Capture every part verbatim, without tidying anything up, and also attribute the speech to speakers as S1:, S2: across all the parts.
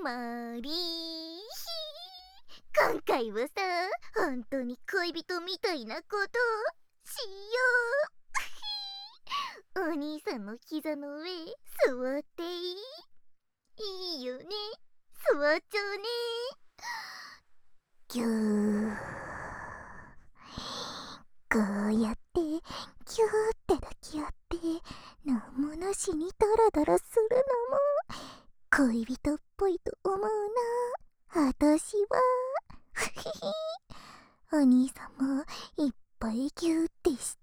S1: まり今回はさ、本当に恋人みたいなことしよう。お兄さんの膝の上座っていい？いいよね。座っちゃうね。ぎゅー。こうやってぎゅーって抱き合って何もなしにダラダラするのも恋人っぽいと思うな、私は。ふひひ。お兄さんもいっぱいギューってして。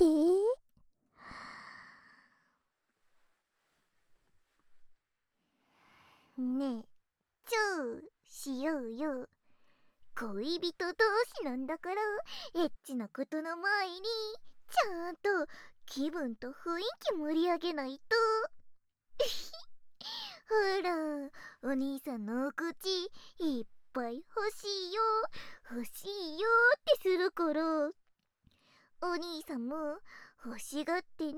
S1: ねえ、チューしようよ。恋人同士なんだからエッチなことの前にちゃんと気分と雰囲気盛り上げないと。ほら、お兄さんのお口いっぱい欲しいよ欲しいよってするから、お兄さんも欲しがってね。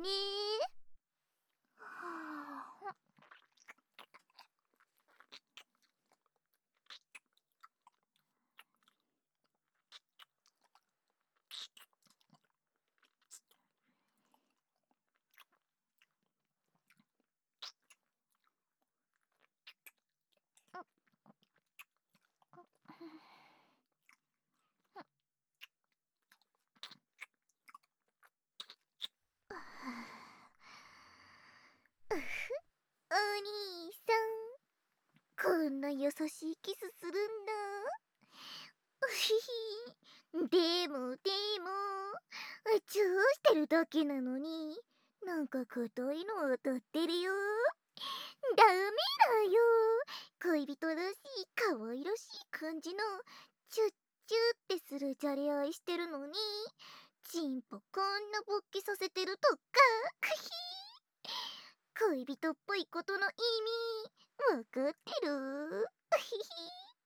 S1: うふ、お兄さん、こんな優しいキスするんだ。うひひ。でもでもチューしてるだけなのになんか硬いの当たってるよ。ダメだよ。恋人らしい可愛らしい感じのチュッチュってするじゃれ合いしてるのにチンポこんな勃起させてるとか。くひー。恋人っぽいことの意味わかってる？ひひ。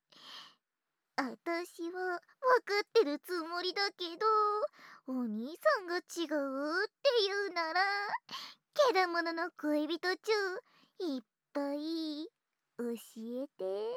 S1: 私はわかってるつもりだけど、お兄さんが違うって言うならけだものの恋人チューいっぱい教えて。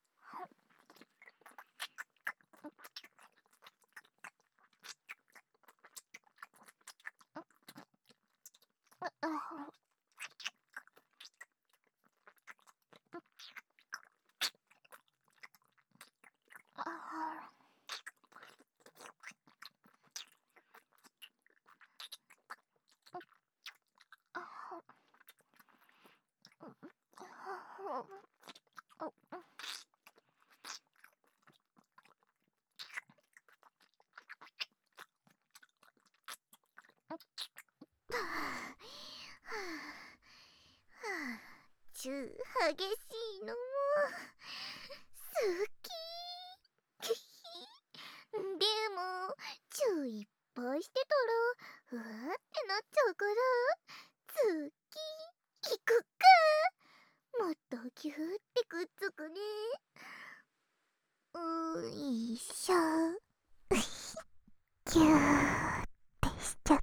S1: チュー激しいのも好き。でもチューいっぱいしてたらうわーってなっちゃうから次行くか。もっとギューってくっつくね。ういしょ。ギューってしちゃった。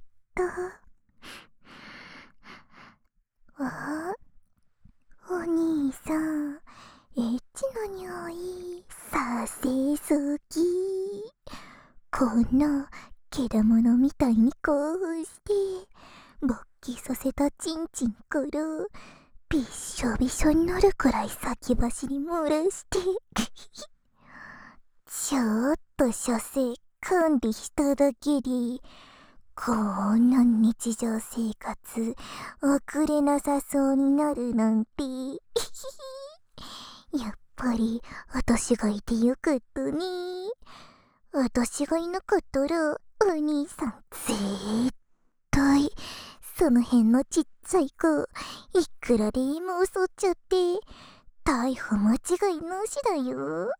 S1: わあ、お兄さんエッチな匂いさせすぎ。こんなけだものみたいに興奮して勃起させたチンチンからびっしょびしょになるくらい先走り漏らしてちょっと射精管理しただけでこんな日常生活送れなさそうになるなんてやっぱり私がいてよかったね。私がいなかったらお兄さん絶対その辺のちっちゃい子いくらでも襲っちゃって逮捕間違いなしだよ。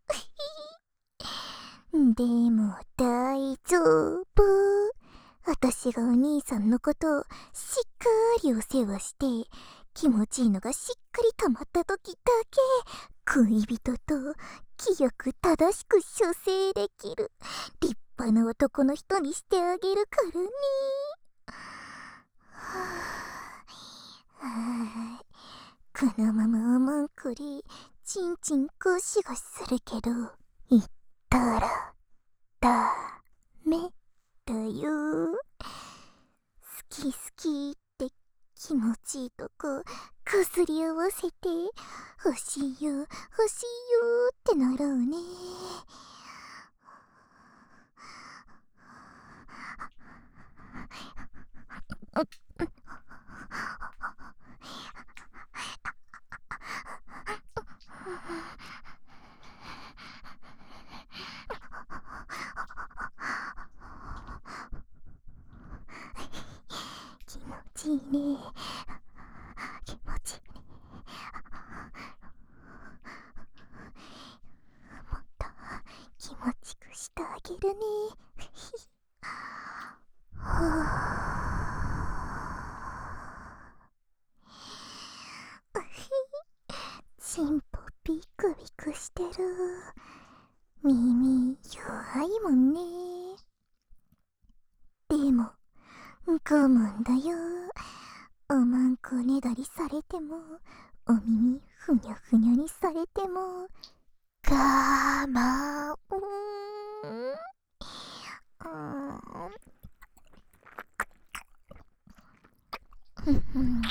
S1: でも大丈夫。私がお兄さんのことをしっかりお世話して気持ちいいのがしっかり溜まった時だけ恋人と清く正しく射精できる立派な男の人にしてあげるからね。はぁ、はぁ、 このままおもんこりチンチンゴシゴシするけど言ったらダメだよ。好き好きって気持ちいいとここすり合わせて欲しいよ欲しいよってなろうね。気持ちいいね。気持ちいいね。もっと気持ちくしてあげるね。チンポビクビクしてる。耳弱いもんね。でも我慢だよ。おまんこねだりされてもお耳ふにゃふにゃにされても我慢。うんうん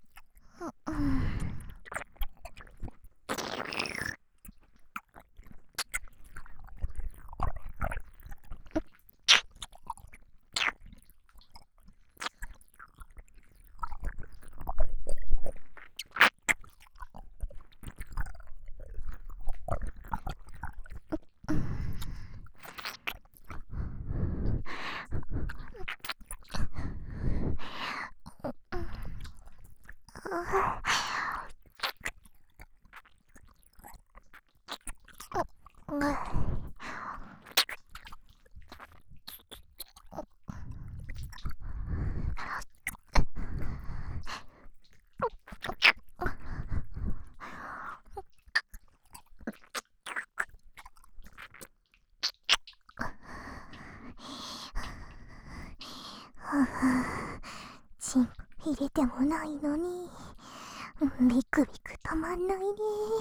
S1: チンポ入れてもないのにビクビクたまんないね。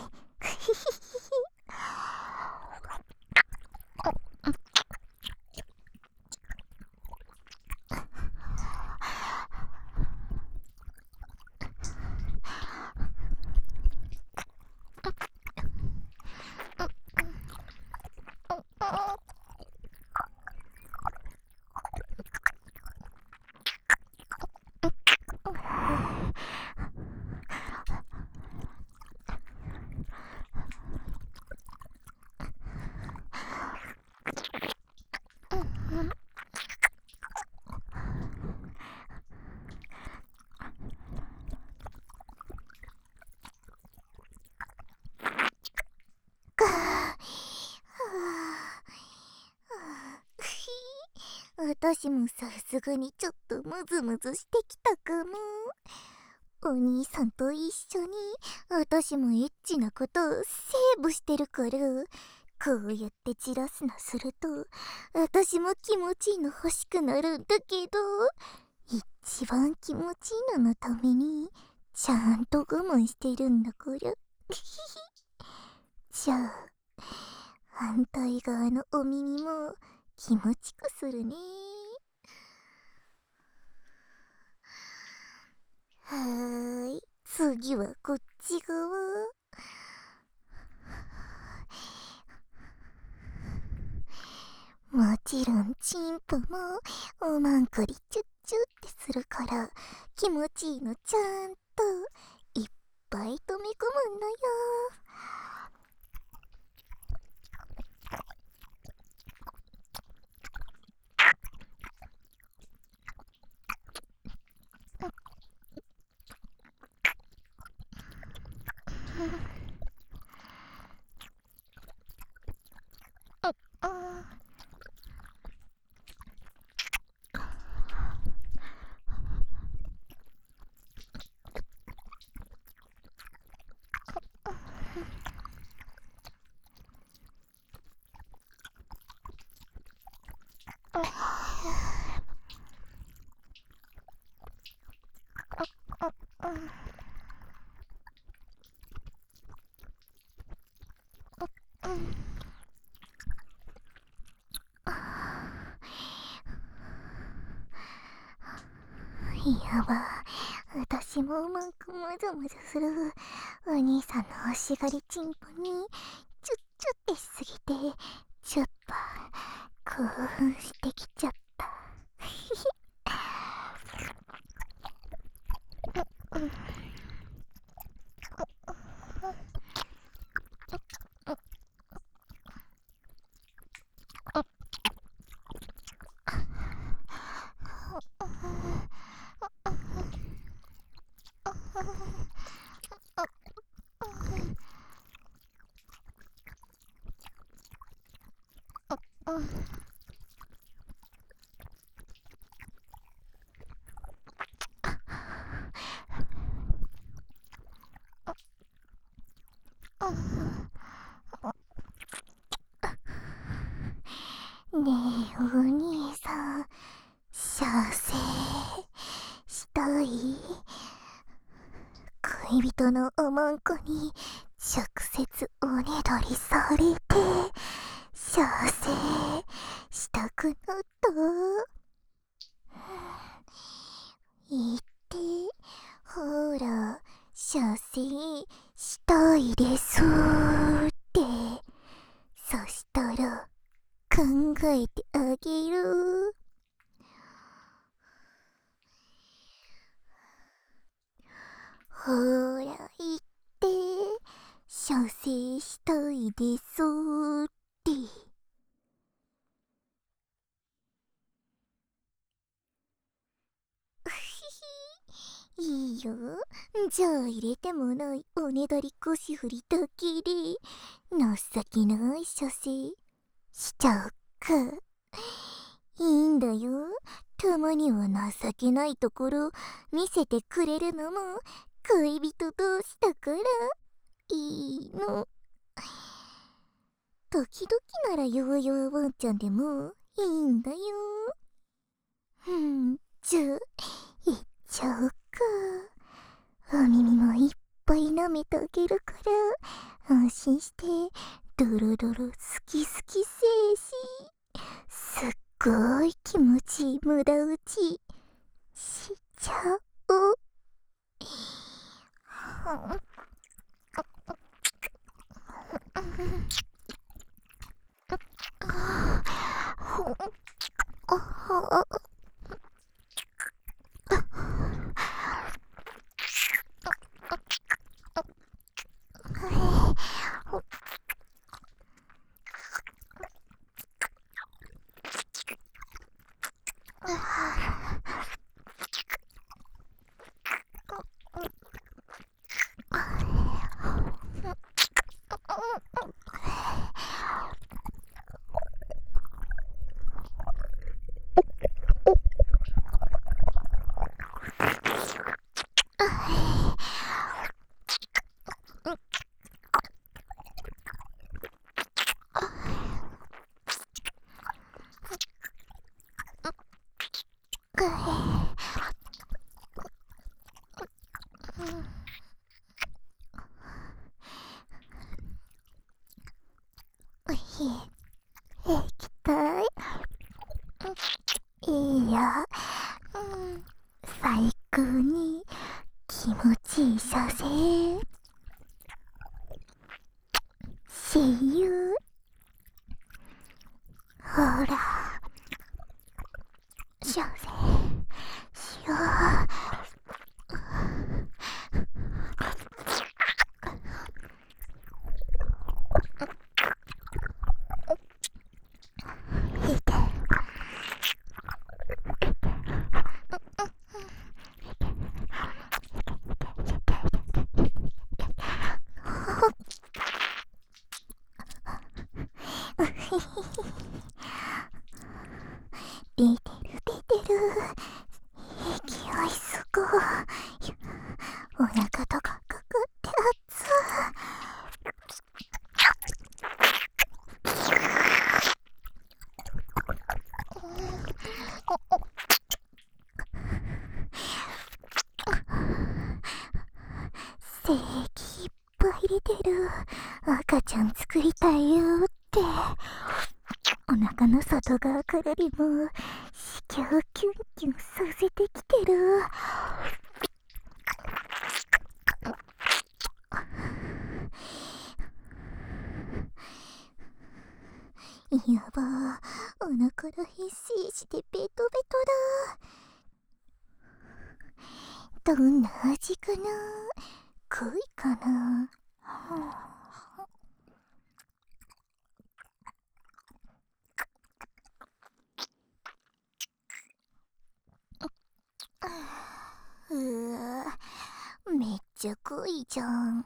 S1: 私もさすがにちょっとムズムズしてきたかも。お兄さんと一緒に私もエッチなことをセーブしてるから、こうやってじらすのすると私も気持ちいいの欲しくなるんだけど、一番気持ちいいののためにちゃんと我慢してるんだから。じゃあ反対側のお耳も気持ちくするね。はーい、次はこっち側。もちろんチンポもおまんこりチュッチュってするから気持ちいいのちゃんといっぱい止め込むんだよ。 やば、私もうまくもぞもぞする。お兄さんの欲しがりチンポにチュッチュッってしすぎて、ちょっと興奮してきちゃった。ねえお兄さん、射精したい？恋人のおまんこに直接おねだりされて射精したくなった。言って、ほら射精したいですって。そしたら考えてあげる。ほら言って、射精したいですって。いいよ。じゃあ入れてもないおねだり腰振りだけで情けない射精しちゃうか。いいんだよ。たまには情けないところ見せてくれるのも恋人同士だからいいの。時々ならヨーヨーワンちゃんでもいいんだよ。うん、じゃあいっちゃおうか。お耳もいっぱい舐めてあげるから安心してドロドロ好き好きせいし、すっごい気持ちいい無駄打ちしちゃおう。液体いいや、うん、最高に気持ちいい射精しよう。ほら射精しよう。出てる出てる、勢いすごい。お腹とかかかって熱い。精液いっぱい出てる。赤ちゃん作りたいよって。 お腹の外側からでも子宮をキュンキュンさせてきてる。やばー、お腹らへん精子でベトベトだ。どんな味かな、濃いかな。うわ、めっちゃ濃いじゃん。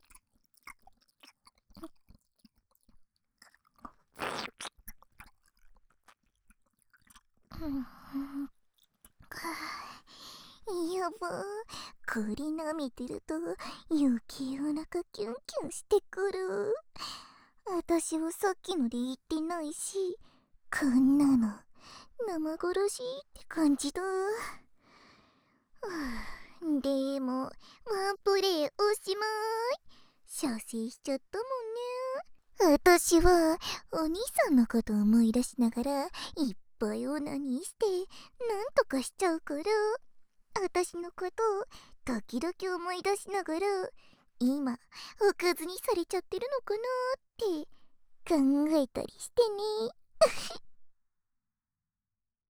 S1: やばー、栗舐めてると余計お腹キュンキュンしてくる。私はさっきので言ってないし、こんなの生殺しって感じだ。でもワンプレイおしまい。射精しちゃったもんね。私はお兄さんのこと思い出しながらいっぱいオナニーしてなんとかしちゃうから、私のことを時々思い出しながら今おかずにされちゃってるのかなって考えたりしてね。